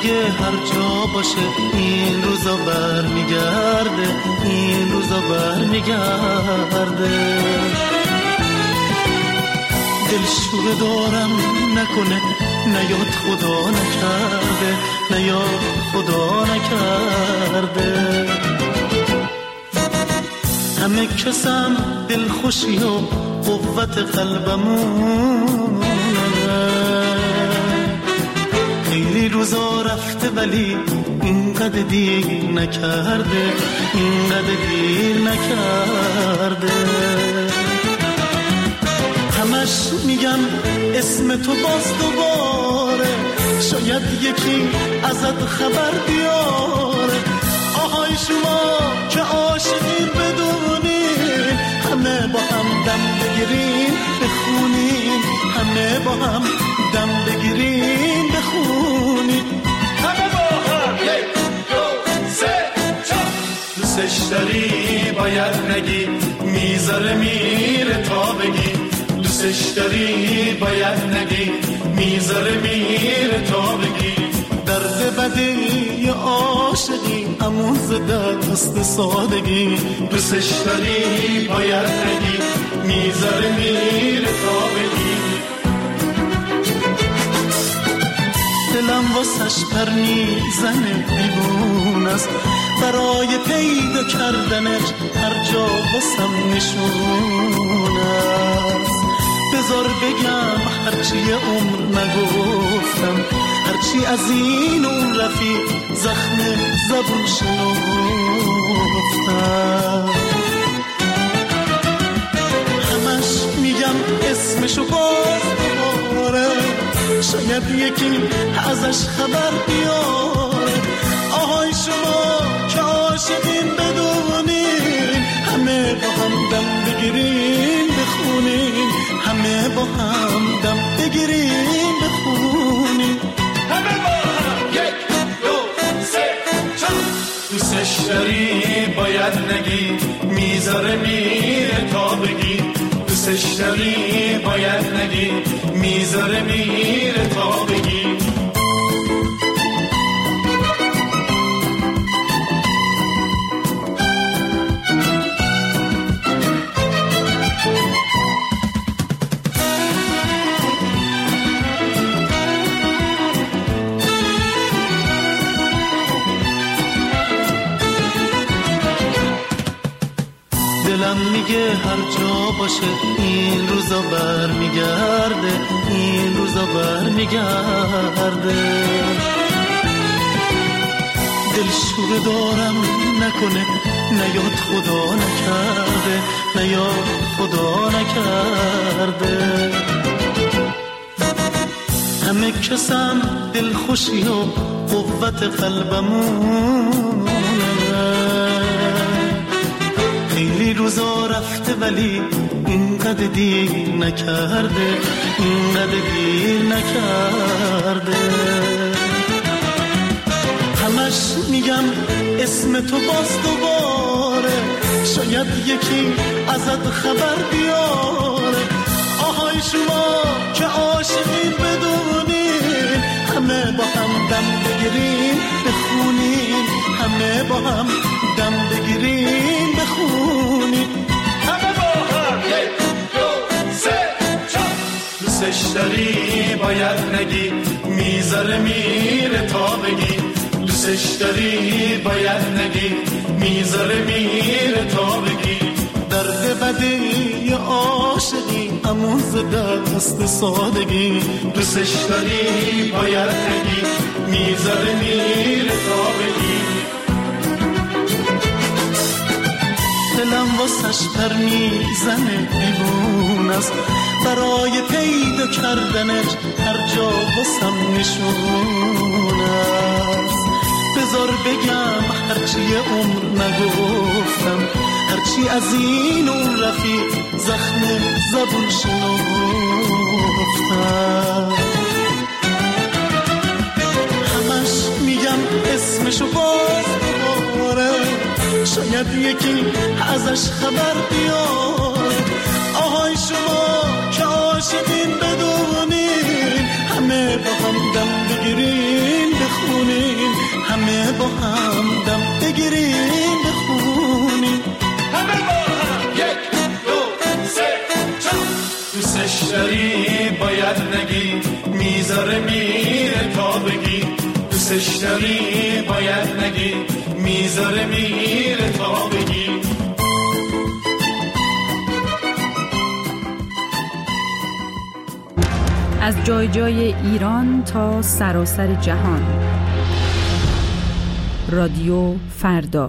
میگه هر جا باشه این روزا برمیگرده، این روزا برمیگرده. دلشوره دارم نکنه نیاد خدا نکرده، نیاد خدا نکرده. همه کسم دلخوشی و قوت قلبمونه، خیلی روزا رفته ولی اینقدر دیر نکرده، اینقدر دیر نکرده. همش میگم اسم تو باز دوباره، شاید یکی ازت خبر بیاره. آهای شما که عاشقین بدونین، همه با هم دم بگیرین بخونین، همه با هم دم بگیرین بخونین. همه با هم 1 2 3 4. دوستش داری باید نگی، میذاره میره تا بگی. دوستش داری باید نگی، میذاره میره تا بگی. درد بدی عاشقی همون زده دست سادگی. دوستش داری باید نگی، میذاره میره تا بگی. دلم واسش پر میزنه دیوون است، برای پیدا کردنش هر جا واسم نشون است. بذار بگم هرچی عمر نگفتم، هرچی از این اون رفیق زخم زبون شنفتم. همش میگم اسمشو باز دوباره، شاید یکی ازش خبر بیاره. آهای شما که عاشقین بدونین، همه با هم دم بگیرین بخونین، همه با هم دم بگیرین بخونین. همه با هم 1 2 3 4. دوستش داری باید نگی، میذاره میره تا بگی. دوستش داری باید نگی، میذاره میره تا بگی. دلم میگه هر جا باشه این روزا برمیگرده، این روزا برمیگرده. دلشوره دارم نکنه نیاد خدا نکرده، نیاد خدا نکرده. همه کسم دلخوشی و قوت قلبمونه، خیلی روزا رفته ولی اینقدر دیر نکرده، اینقدر دیر نکرده. همش میگم اسم تو باز دوباره، شاید یکی ازت خبر بیاره. آهای شما که عاشقین بدونین، همه با هم دم بگیرین بخونین، همه با هم دم بگیرین بخونین. همه با هم 1 2 3 4. دوستش داری باید نگی، میذاره میره تا بگی. دوستش داری باید نگی، میذاره میره تا بگی. درد بدی عاشقی همون زده دست سادگی. دوستش داری باید نگی، میذاره میره تا بگی. دلم واسش پر میزنه دیوون است، برای پیدا کردنش هر جا واسم نشون است. بذار بگم هرچی عمر نگفتم، هرچی از این اون رفیق زخم زبون شنفتم. همش میگم اسمشو باز دوباره، شاید یکی ازش خبر بیاره. آهای شما که عاشقین بدونین، همه با هم دم بگیرین بخونین، با هم دم بگیریم بخونیم همه با هم 1 2 3 4 دوستش داری باید نگی میذاره میره تا بگی دوستش داری باید نگی میذاره میره تا بگی از جای جای ایران تا سراسر جهان. رادیو فردا.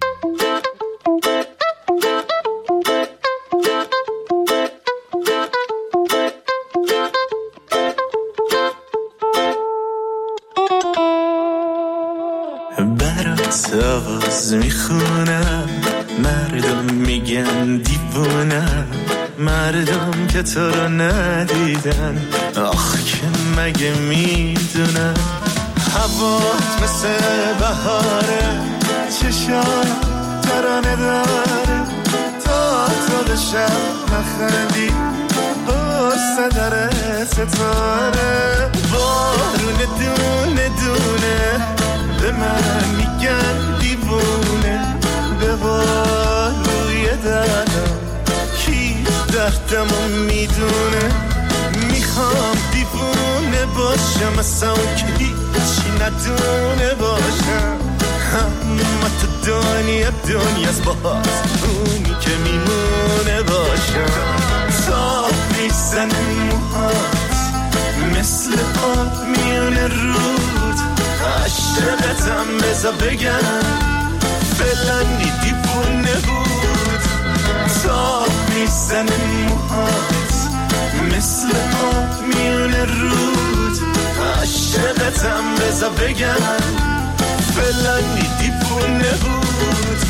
برات آواز میخونم مردم میگن دیوونم مردم که تو رو ندیدن آخ که مگه میدونن هوات مثل بهاره چشان ترانه داره تا تو به شب نخندی قصه داره ستاره بارون دونه دونه به من میگن دیوونه به باروی دردم کی دردمو میدونه میخوام دیوونه باشم اصلا که هیچی ندونه باشم اما تو دنیاست باز اونی که میمونه باشم تا میزنه موهات مثل آب میونه رود عشقتم بزا بگم فلانی دیوونه بود تا میزنه موهات مثل آب میونه رود عشقتم بزا بگم فلانی دیوونه بود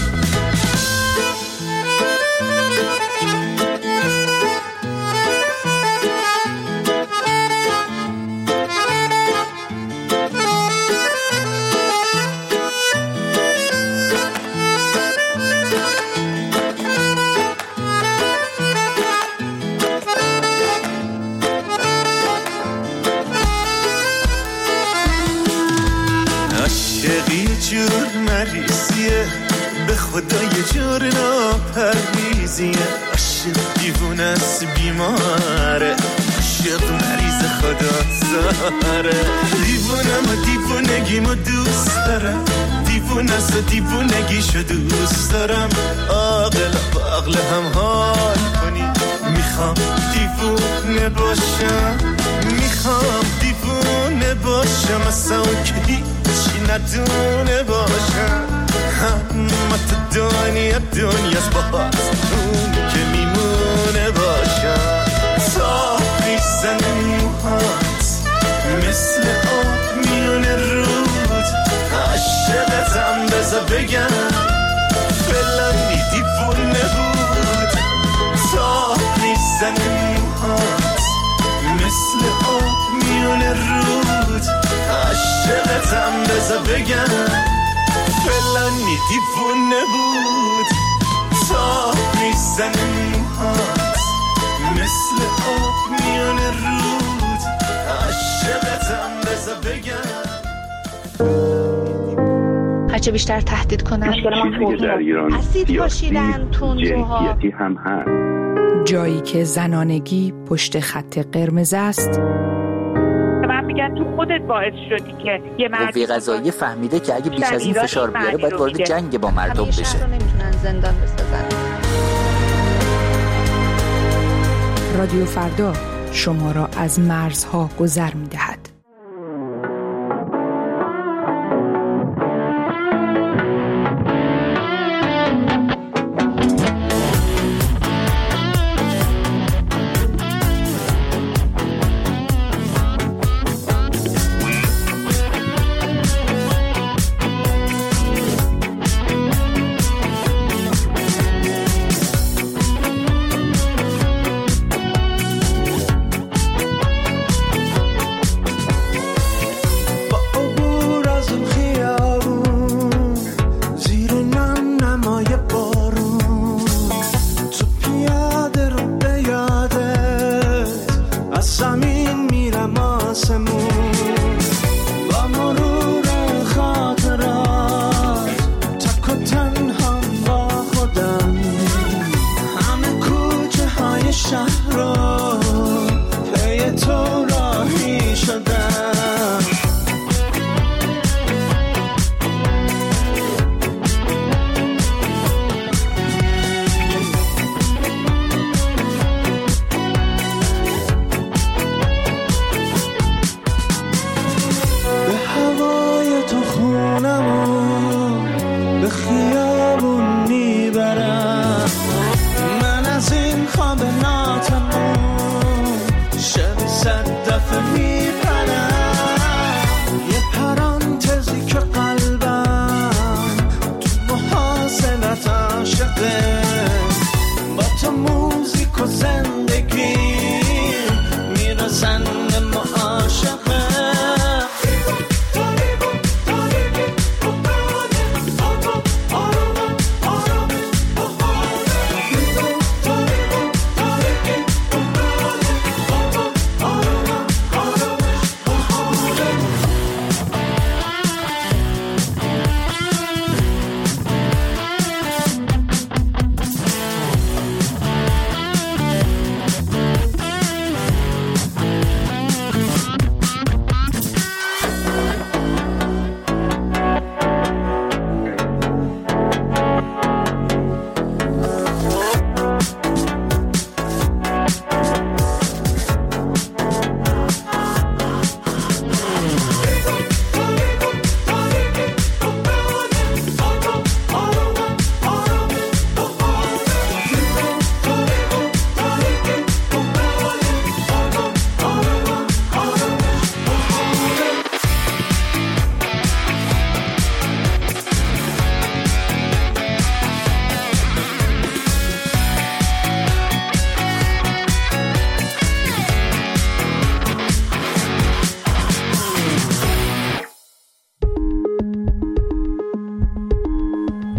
جور مریضیه به خدا یه جور ناپرهیزیه عاشق دیوونه است بیماره عاشق مریض خدا زاره دیوونم و دیوونگیمو دوست دارم دیوونه است و دیوونگیشو دوست دارم عاقل با عقل هم حال کنی میخوام دیوونه باشم میخوام دیوونه باشم اصلا که هیچی ندونه باشم اما تو دنیاست باز اون که میمونه باشم تا میزنه موهات مثل آب میونه رود عشقتم بزا بگم فلانی دیوونه بود تا میزنه موهات مثل آب میونه رود عشقتم بزا بگم فلانی دیوونه بود تا میزنه موهات مثل آب میونه رود عشقتم بزا بگم هرچه بیشتر تهدید کنن در ایران اسید پاشیدن تندروها هم هست جایی که زنانگی پشت خط قرمز است. من میگن تو خودت باعث شدی که یه قوه قضاییه فهمیده که اگه بیش از این فشار بیاره باید وارد جنگ با مردم بشه. همیشه نمیتونن زندان بسازن. رادیو فردا شما را از مرزها گذر می‌دهد.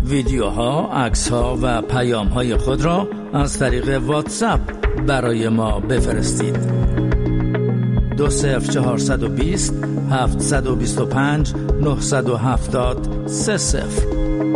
ویدیوها، عکس‌ها و پیام‌های خود را از طریق واتساپ برای ما بفرستید. 20420 725 970 30.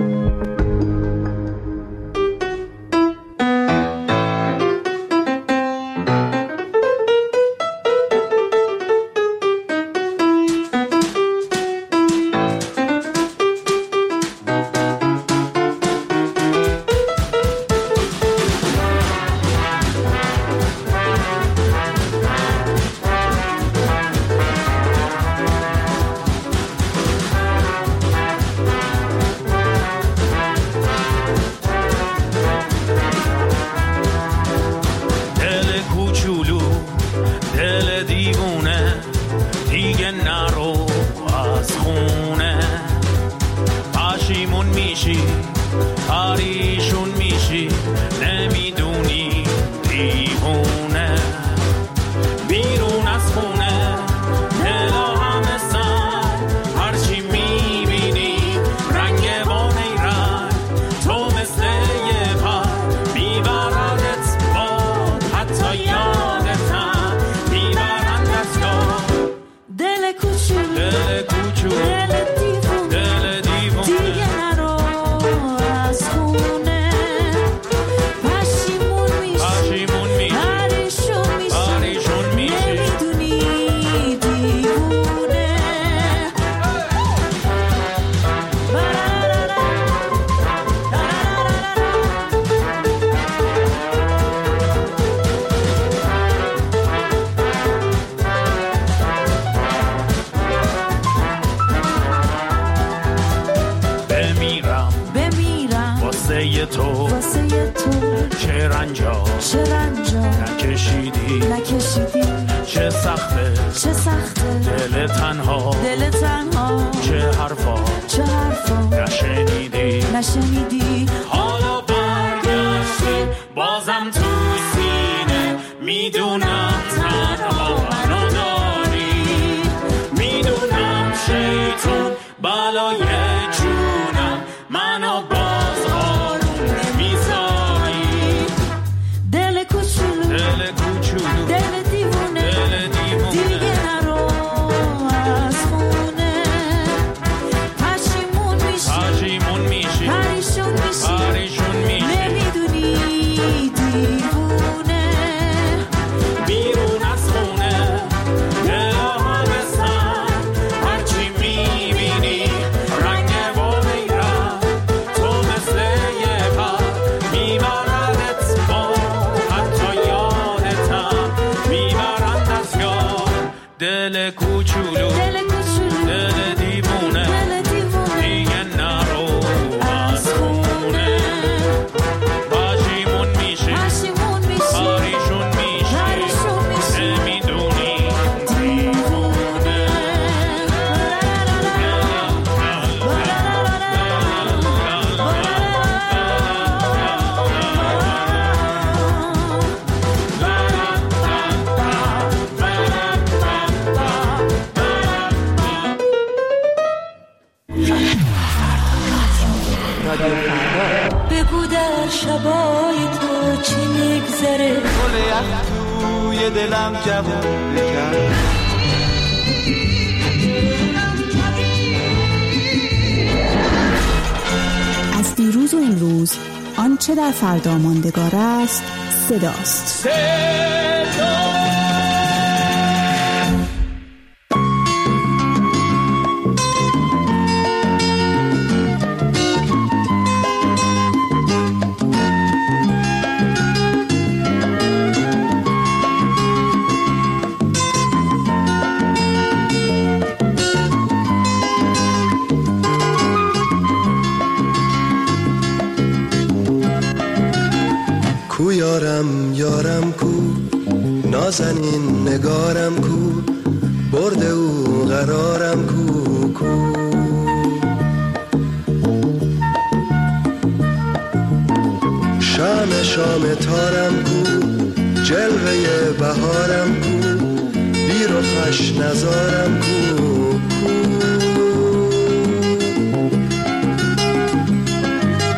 بگو در شبای تو چی میگذره، گل یخ توی دلم جوون بکن. از دیروز و امروز آنچه در فردا ماندگار است صداست. کو یارم یارم کو، نازنین نگارم کو، برد او قرارم کو کو. شام شام تارم کو، جلوه بهارم کو، بیر و خوش نزارم کو کو.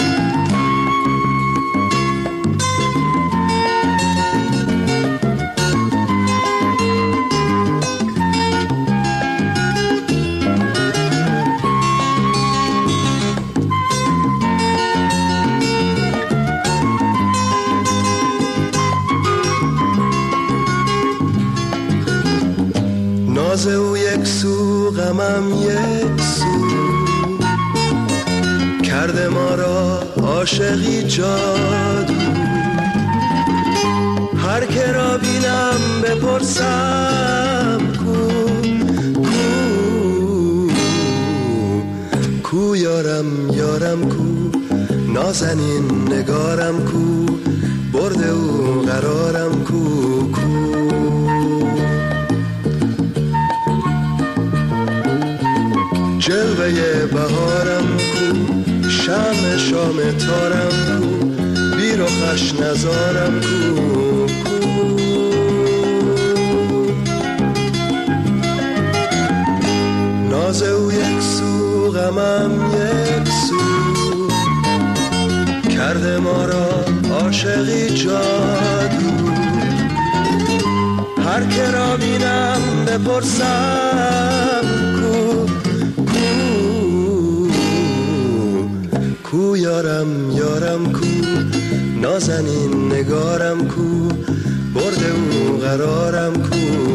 غمم یک سو، کرده ما را عاشقی جادو. هر که را بینم بپرسم کو یارم یارم کو، نازنین نگارم کو، برده او قرارم کو جلوه بهارم کو، شام تارم کو، بیر و خش نزارم کو ناز او یک سو غمم یک سو، کرده ما را عاشقی جادو. هر که را بینم بپرسم کو یارم یارم کو، نازنین نگارم کو، برده او قرارم کو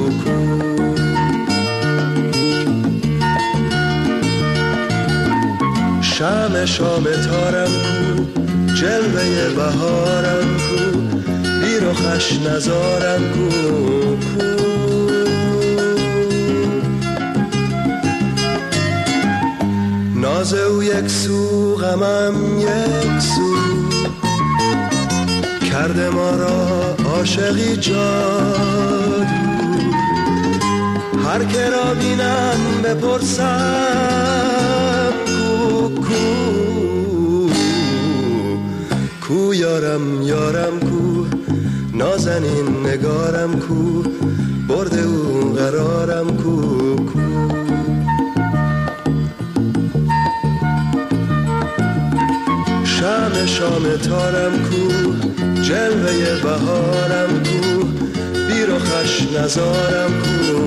شام تارم کو، جلوه بهارم کو، بیر و خش نزارم کو ناز او یک سو غمم یک سو، کرده ما را عاشقی جادو. هر که را بینم بپرسم کو یارم یارم کو، نازنین نگارم کو، برده او قرارم کو شام تارم کو، جلوه بهارم کو، بیر و خش نزارم کو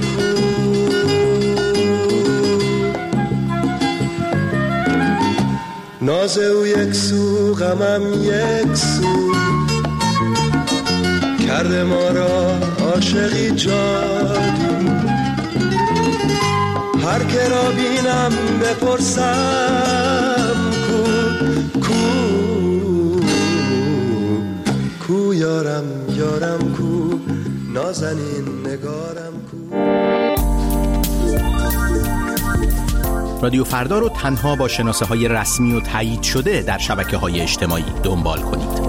ناز او یک سو غمم یک سو، کرده ما را عاشقی جادو. هر که را بینم بپرسم کو یارم یارم کو، نازنین نگارم کو. رادیو فردا رو تنها با شناسه‌های رسمی و تایید شده در شبکه‌های اجتماعی دنبال کنید.